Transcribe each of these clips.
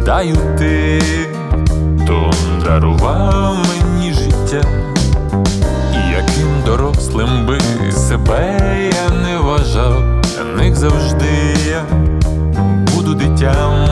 Гадаю, ти то дарував мені життя, і яким дорослим би себе я не вважав, для них завжди я буду дитям.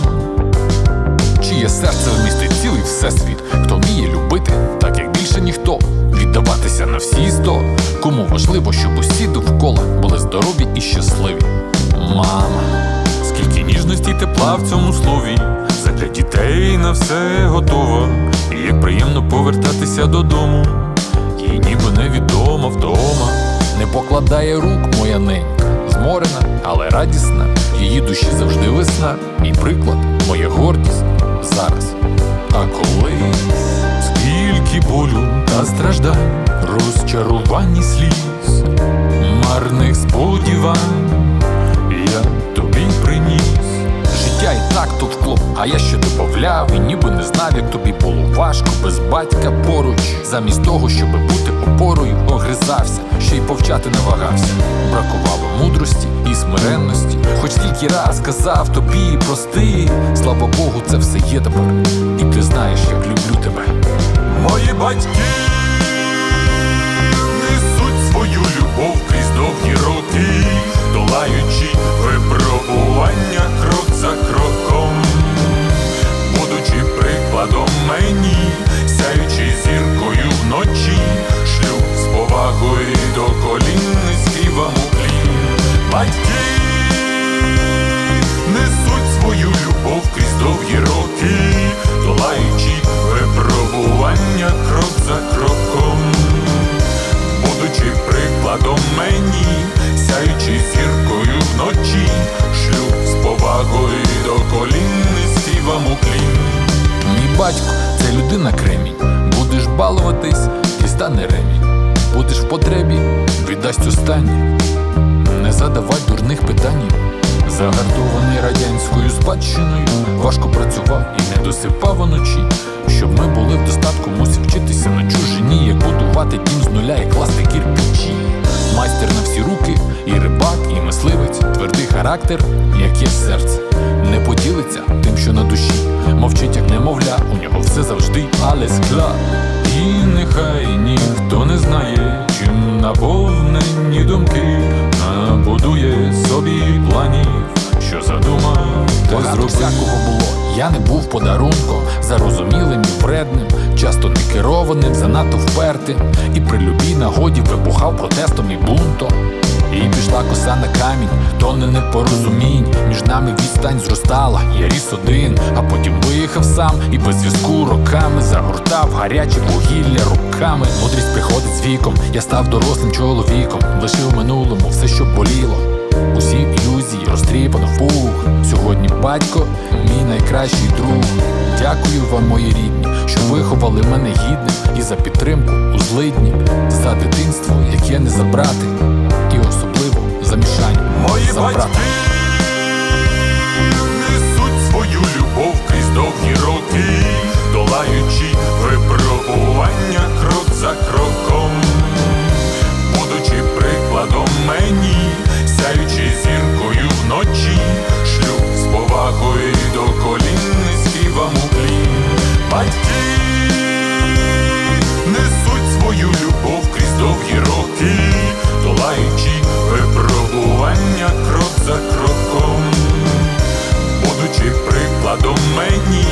Чиє серце вмістить цілий всесвіт, хто вміє любити, так як більше ніхто, віддаватися на всі 100, кому важливо, щоб усі довкола були здорові і щасливі. Мама, скільки ніжності й тепла в цьому слові, задля дітей на все готова, і як приємно повертатися додому, їй ніби невідома вдома. Не покладає рук моя ненька, зморена, але радісна, в її душі завжди весна, мій приклад, моя гордість зараз. А колись скільки болю та страждань, розчарувань і сліз, марних сподівань я тобі приніс. Життя і так товкло, а я ще добавляв, і ніби не знав, як тобі було важко без батька поруч. Замість того, щоб бути опорою, огризався, ще й повчати не вагався. Бракувало мудрості і смиренності, хоч тільки раз казав тобі прости. Слава Богу, це все є тепер, і ти знаєш, як люблю тебе. Мої батьки несуть свою любов крізь довгі роки, долаючи випробування крок за кроком, будучи прикладом мені, сяючи зіркою вночі, шлюб з повагою до колін, низький вам уклін. Батьки несуть свою любов крізь довгі роки, долаючи випробування крок за кроком, будучи прикладом мені, сяючи зіркою вночі, шлюб з повагою до колін, низький вам уклін. Мій батько – це людина кремінь, будеш балуватись, дістане ремінь, будеш в потребі, віддасть останнє. Не задавай дурних питань, загартований радянською спадщиною, важко працював і не досипав уночі, щоб ми були в достатку, мусив вчитися на чужині, як будувати дім з нуля і класти кірпичі. Майстер на всі руки, і рибак, і мисливець, твердий характер, як є серце, не поділиться тим, що на душі, мовчить, як немовля, у нього все завжди, але скла. І нехай ніхто не знає, чим наповнені думки, набудує собі планів, що задумав, те зробив. Всякого було, я не був подарунком, зарозумілим і вредним, часто не керованим, занадто впертим, і при любій нагоді вибухав протестом і бунтом. І пішла коса на камінь, тони непорозумінь, між нами відстань зростала, я ріс один, а потім виїхав сам, і без зв'язку роками загортав гаряче вугілля руками. Мудрість приходить з віком, я став дорослим чоловіком, лишив в минулому все, що боліло, усі ілюзії розтріпано в пух. Сьогодні батько – мій найкращий друг. Дякую вам, мої рідні, що виховали мене гідним, і за підтримку у злидні, за дитинство, яке не забрати, і особливо за мішання мої забрати. Батьки несуть свою любов крізь довгі роки, долаючи випробування крок за кроком, будучи прикладом мені, сяючи зіркою вночі, шлюб з повагою до колін, низький вам уклін. Батьки несуть свою любов крізь довгі роки, долаючи випробування крок за кроком, будучи прикладом мені,